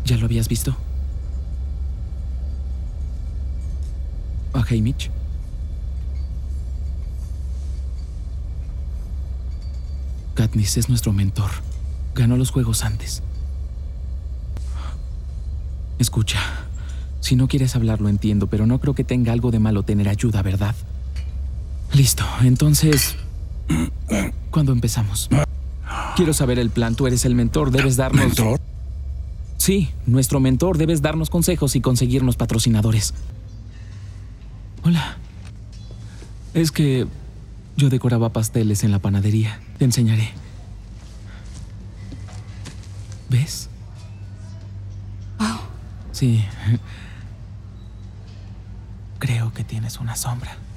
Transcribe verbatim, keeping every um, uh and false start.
¿Ya lo habías visto? ¿A Haymitch? Katniss es nuestro mentor. Ganó los juegos antes. Escucha, si no quieres hablar lo entiendo, pero no creo que tenga algo de malo tener ayuda, ¿verdad? Listo, entonces... ¿Cuándo empezamos? Quiero saber el plan. Tú eres el mentor, debes darnos... ¿Mentor? Sí, nuestro mentor, debes darnos consejos y conseguirnos patrocinadores. Hola. Es que yo decoraba pasteles en la panadería. Te enseñaré. ¿Ves? Wow. Sí. Creo que tienes una sombra.